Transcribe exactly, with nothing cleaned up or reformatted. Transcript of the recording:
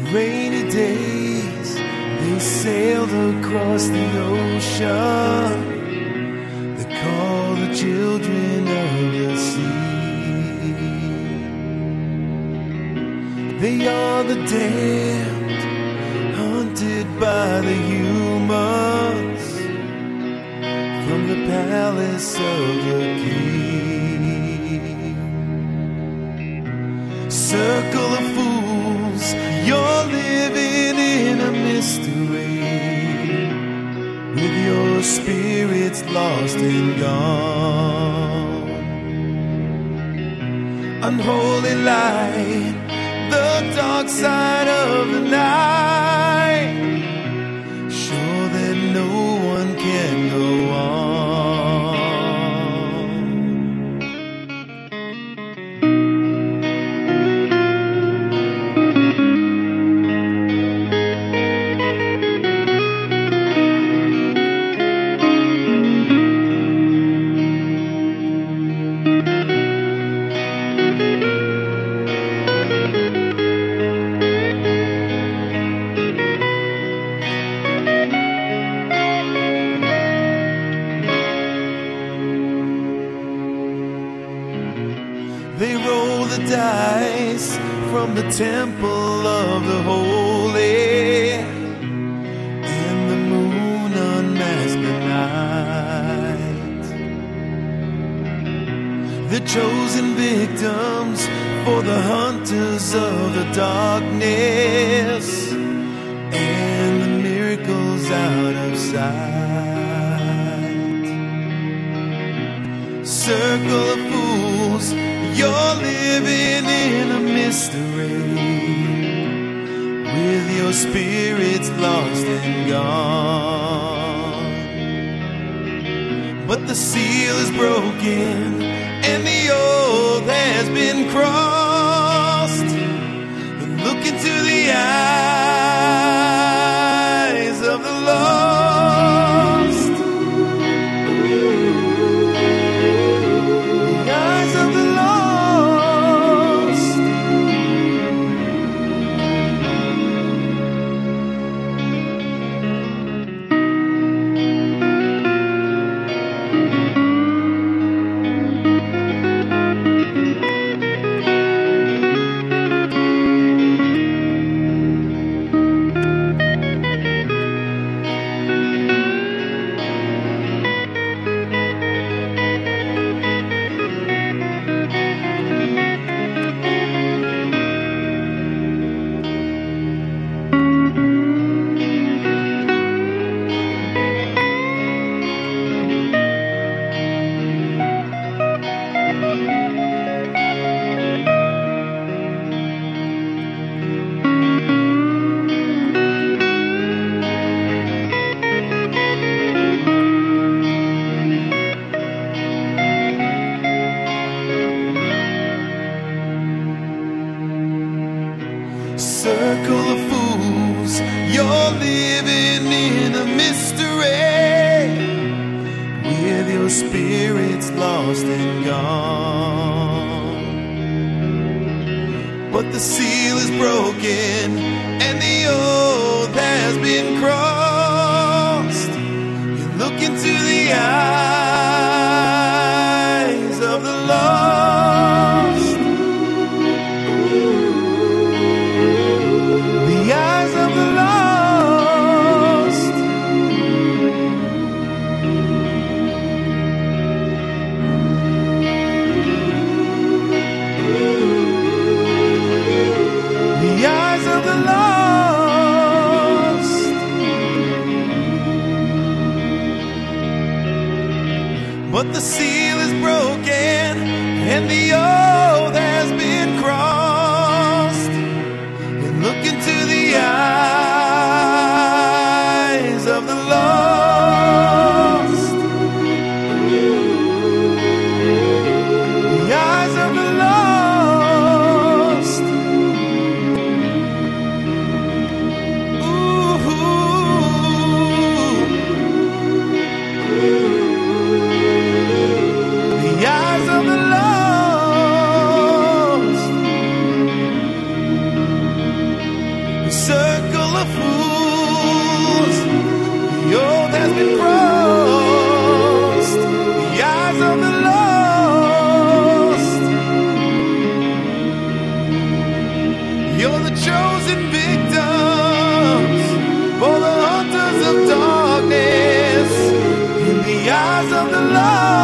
rainy days, they sailed across the ocean. They call the children of the sea. They are the damned, hunted by the humans from the palace of the king. Circle of fools, you're living in a mystery, with your spirits lost and gone. Unholy light, the dark side of the night, sure that no one can go on. They roll the dice from the temple of the holy, and the moon unmasked the night. The chosen victims for the hunters of the darkness, and the miracles out of sight. Circle of fools, you're living in a mystery, with your spirits lost and gone. But the seal is broken and the oath has been crossed. And look into the eyes of the lost. Circle of fools, you're living in a mystery, with your spirits lost and gone. But the seal is broken and the oath has been crossed. You look into the eyes of the lost. The eyes of the lost. The eyes of the lost. But the seal is broken and the oath has been crossed. And look into the eyes of the lost. The eyes of the lost. Ooh. Ooh. the circle of fools. The old has been crossed, the eyes of the lost. You're the chosen victims for the hunters of darkness, in the eyes of the lost.